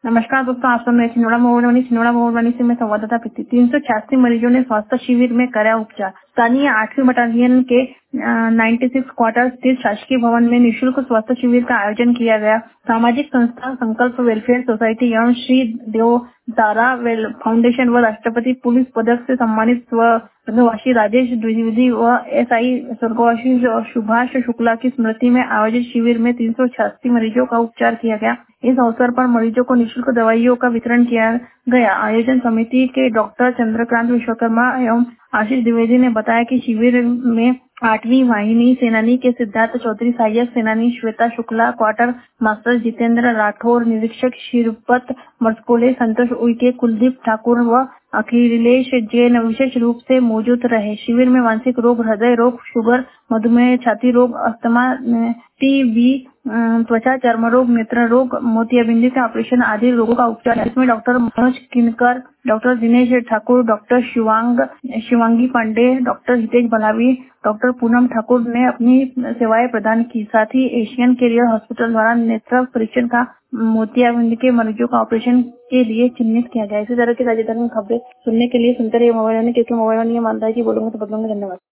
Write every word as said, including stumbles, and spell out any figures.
नमस्कार दोस्तों, आप सुन रहे छिंदवाड़ा मोहनवानी छिंदवाड़ा मोहनवानी से मैं संवाददाता प्रीति। तीन सौ छियासी मरीजों ने स्वास्थ्य शिविर में कराया उपचार। स्थानीय आठवीं बटालियन के छियानवे क्वार्टर स्थित शासकीय भवन में निःशुल्क स्वास्थ्य शिविर का आयोजन किया गया। सामाजिक संस्था संकल्प वेलफेयर सोसाइटी एवं श्री देव तारा फाउंडेशन व राष्ट्रपति पुलिस पदक से सम्मानित स्वर्गवासी राजेश द्विवेदी व एस आई स्वर्गवासी सुभाष शुक्ला की स्मृति में आयोजित शिविर में तीन सौ छियासी मरीजों का उपचार किया गया। इस अवसर पर मरीजों को निःशुल्क दवाइयों का वितरण किया गया। आयोजन समिति के डॉक्टर चंद्रकांत विश्वकर्मा एवं आशीष द्विवेदी ने बताया कि शिविर में आठवीं वाहिनी सेनानी के सिद्धार्थ चौधरी, सहायक सेनानी श्वेता शुक्ला, क्वार्टर मास्टर जितेंद्र राठौर, निरीक्षक श्रीपत मरस्कोले, संतोष उइके, कुलदीप ठाकुर व अखिलेश जैन विशेष रूप से मौजूद रहे। शिविर में मानसिक रोग, हृदय रोग, शुगर, मधुमेह, छाती रोग, अस्थमा, टीबी, त्वचा चर्म रोग, नेत्र रोग, मोतियाबिंद के ऑपरेशन आदि रोगों का उपचार है। इसमें doctor Manoj Kinkar, doctor Dinesh Thakur, doctor Shivang Shivangi Pandey, doctor Hitesh Bhalavi, doctor Poonam Thakur ने अपनी सेवाएं प्रदान की। साथ ही एशियन कैरियर हॉस्पिटल द्वारा नेत्र परीक्षण का मोतियाबिंद के मरीजों का ऑपरेशन के लिए चिन्हित किया गया। इसी तरह की ताजा खबरें सुनने के लिए सुनते रहिए मोबाइल वाणी, क्योंकि मोबाइल वाणी ये मानता है कि बोलूंगा तो बदलूंगा। धन्यवाद।